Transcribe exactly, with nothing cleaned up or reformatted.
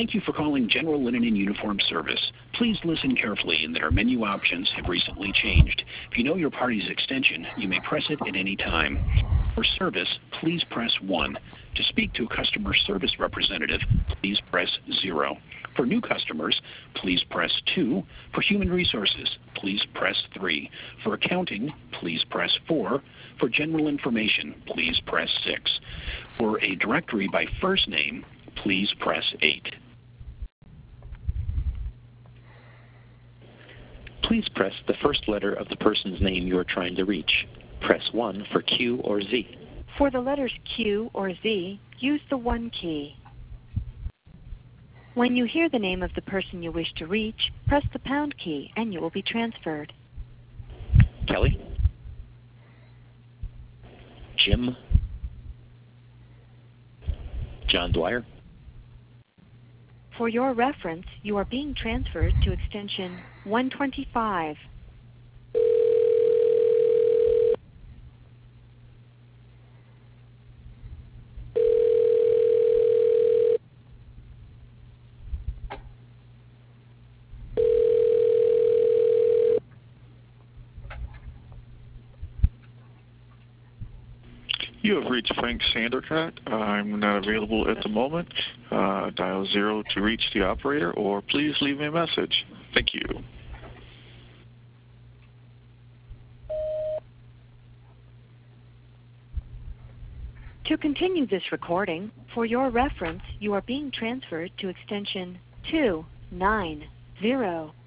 Thank you for calling General Linen and Uniform Service. Please listen carefully in that our menu options have recently changed. If you know your party's extension, you may press it at any time. For service, please press one. To speak to a customer service representative, please press zero. For new customers, please press two. For human resources, please press three. For accounting, please press four. For general information, please press six. For a directory by first name, please press eight. Please press the first letter of the person's name you are trying to reach. Press one for Q or Z. For the letters Q or Z, use the one key. When you hear the name of the person you wish to reach, press the pound key and you will be transferred. Kelly? Jim? John Dwyer? For your reference, you are being transferred to extension one twenty-five. You have reached Frank Sandercott. I'm not available at the moment. Uh, dial zero to reach the operator, or please leave me a message. Thank you. To continue this recording, for your reference, you are being transferred to extension two nine zero.